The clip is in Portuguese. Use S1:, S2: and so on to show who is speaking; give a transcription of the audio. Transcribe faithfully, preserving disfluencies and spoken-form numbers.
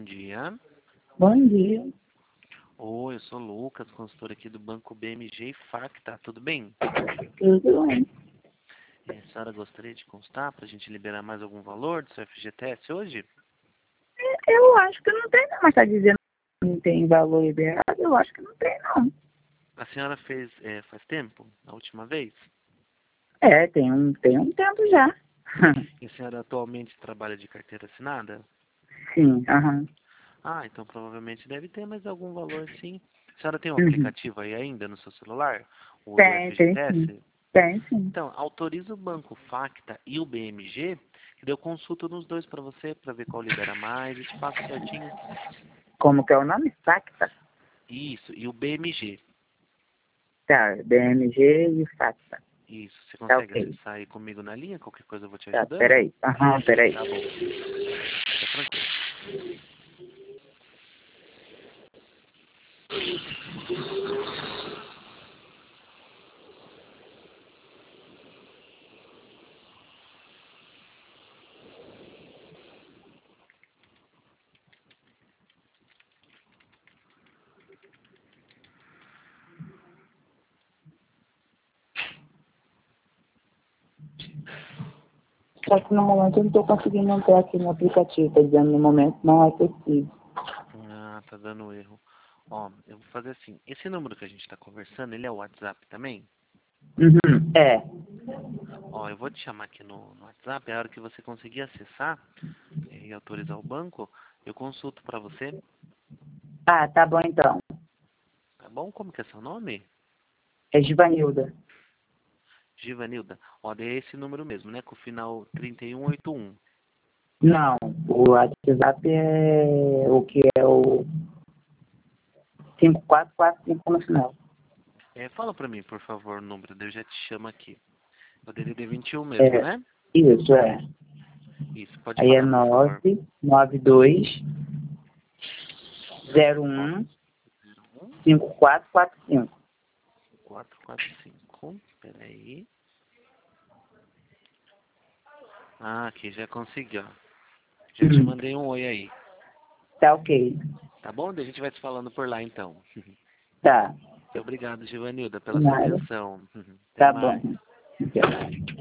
S1: dia.
S2: Bom dia.
S1: Oi, eu sou o Lucas, consultor aqui do Banco B M G e Facta, tudo bem?
S2: Tudo bem?
S1: É, a senhora gostaria de constar para a gente liberar mais algum valor do seu F G T S hoje?
S2: Eu acho que não tem, não. Mas tá dizendo que não tem valor liberado? Eu acho que não tem, não.
S1: A senhora fez é, faz tempo, a última vez?
S2: É, tem um, tem um tempo já.
S1: E a senhora atualmente trabalha de carteira assinada?
S2: Sim, aham.
S1: Ah, então provavelmente deve ter mais algum valor, sim. A senhora tem um
S2: Uhum.
S1: aplicativo aí ainda no seu celular? O do
S2: Tem, tem sim.
S1: F G T S?
S2: Tem sim.
S1: Então, autoriza o Banco Facta e o B M G, que eu consulto nos dois para você, para ver qual libera mais e te passo certinho.
S2: Como que é o nome? Facta?
S1: Isso, e o B M G.
S2: Tá, B M G e Facta.
S1: Isso, você
S2: Tá
S1: consegue
S2: ok.
S1: acessar aí comigo na linha? Qualquer coisa eu vou te
S2: Tá,
S1: ajudando?
S2: peraí. Aham, peraí.
S1: Tá bom, fica tranquilo.
S2: Só que no momento eu não tô conseguindo entrar aqui no aplicativo. Tá dizendo no momento não é possível.
S1: Ah, tá dando erro. Ó, eu vou fazer assim, esse número que a gente tá conversando, ele é o WhatsApp também?
S2: Uhum. É.
S1: Ó, eu vou te chamar aqui no, no WhatsApp, a hora que você conseguir acessar eh, e autorizar o banco, eu consulto para você,
S2: Ah, tá bom então.
S1: tá bom? Como que é seu nome?
S2: É Givanilda.
S1: Givanilda. Ó, é esse número mesmo, né? Com o final trinta e um oitenta e um.
S2: Não, o WhatsApp é o que é o cinco quatro quatro cinco no final.
S1: É, fala pra mim, por favor, o número, daí eu já te chamo aqui. O D D D vinte e um mesmo,
S2: É,
S1: né?
S2: isso, é.
S1: Isso, pode
S2: Aí é
S1: falar, por favor.
S2: nove nove dois zero
S1: Ó,
S2: um
S1: zero um
S2: cinco quatro quatro cinco.
S1: quatro quatro cinco. Peraí. Ah, aqui, já consegui, ó. Já te
S2: Hum,
S1: mandei um oi aí.
S2: tá ok.
S1: Tá bom? Daí a gente vai se falando por lá, então.
S2: Tá.
S1: Obrigado, Givanilda, pela sua
S2: Nada.
S1: atenção. Até
S2: Tá bom.
S1: mais.
S2: Então.